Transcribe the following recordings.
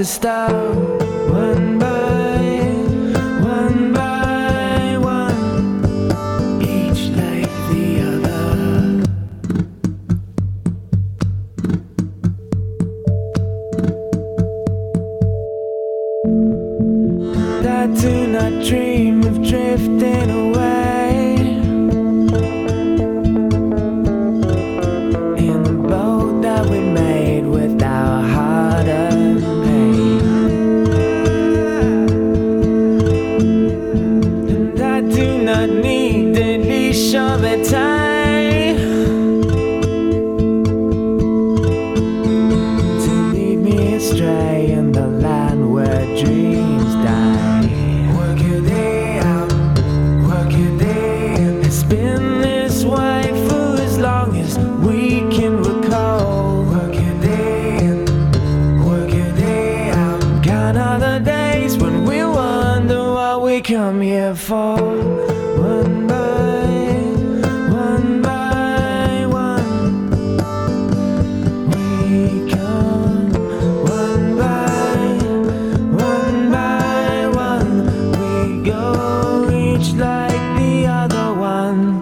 to stop. One by one, each like the other. And I do not dream of drifting away in the boat that we made with our heart and pain. And I do not need a leash or a tie to lead me astray in the land where dreams die. Work your day out, work your day in. It's been this way for as long as we can recall. Work your day in, work your day out. Gone are the days when we wonder what we come here for. One by one, we come. One by one, we go, each like the other one.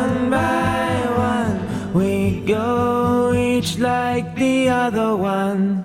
Like the other one.